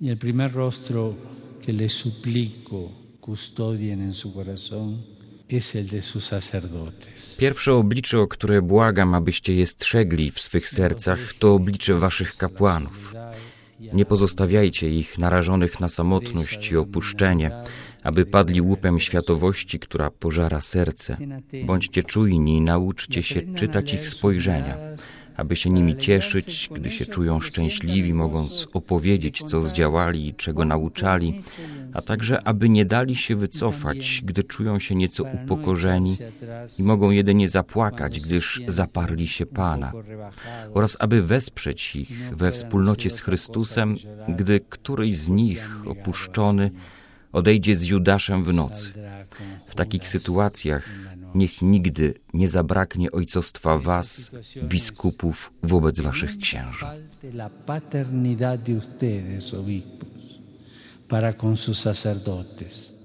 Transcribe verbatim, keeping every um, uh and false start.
Y el primer rostro que le suplico custodien en su corazón es el de sus sacerdotes. Pierwsze oblicze, o które błagam, abyście je strzegli w swych sercach, to oblicze waszych kapłanów. Nie pozostawiajcie ich narażonych na samotność i opuszczenie, aby padli łupem światowości, która pożara serce. Bądźcie czujni i nauczcie się czytać ich spojrzenia, aby się nimi cieszyć, gdy się czują szczęśliwi, mogąc opowiedzieć, co zdziałali i czego nauczali, a także aby nie dali się wycofać, gdy czują się nieco upokorzeni i mogą jedynie zapłakać, gdyż zaparli się Pana, oraz aby wesprzeć ich we wspólnocie z Chrystusem, gdy któryś z nich, opuszczony, odejdzie z Judaszem w nocy. W takich sytuacjach niech nigdy nie zabraknie ojcostwa was, biskupów, wobec waszych księży. Para con sus sacerdotes.